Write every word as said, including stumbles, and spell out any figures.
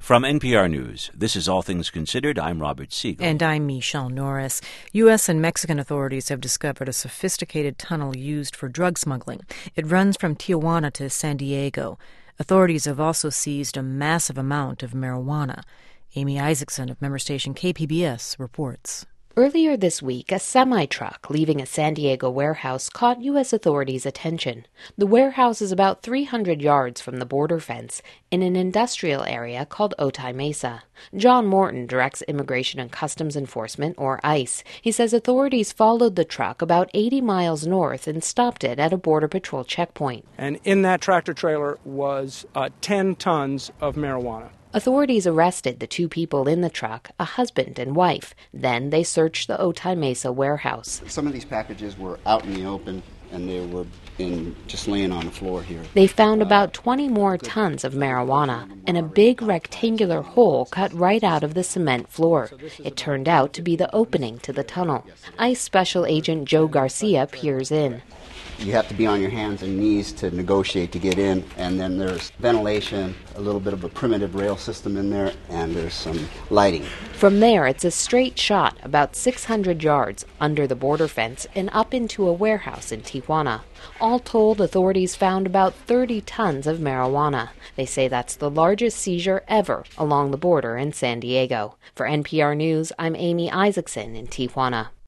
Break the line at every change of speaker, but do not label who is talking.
From N P R News, this is All Things Considered. I'm Robert Siegel.
And I'm Michelle Norris. U S and Mexican authorities have discovered a sophisticated tunnel used for drug smuggling. It runs from Tijuana to San Diego. Authorities have also seized a massive amount of marijuana. Amy Isaacson of member station K P B S reports.
Earlier this week, a semi-truck leaving a San Diego warehouse caught U S authorities' attention. The warehouse is about three hundred yards from the border fence in an industrial area called Otay Mesa. John Morton directs Immigration and Customs Enforcement, or ICE. He says authorities followed the truck about eighty miles north and stopped it at a Border Patrol checkpoint.
And in that tractor trailer was uh, ten tons of marijuana.
Authorities arrested the two people in the truck, a husband and wife. Then they searched the Otay Mesa warehouse.
Some of these packages were out in the open, and they were in just laying on the floor here.
They found about twenty more tons of marijuana and a big rectangular hole cut right out of the cement floor. It turned out to be the opening to the tunnel. ICE Special Agent Joe Garcia peers in.
You have to be on your hands and knees to negotiate to get in, and then there's ventilation, a little bit of a primitive rail system in there, and there's some lighting.
From there, it's a straight shot about six hundred yards under the border fence and up into a warehouse in Tijuana. All told, authorities found about thirty tons of marijuana. They say that's the largest seizure ever along the border in San Diego. For N P R News, I'm Amy Isaacson in Tijuana.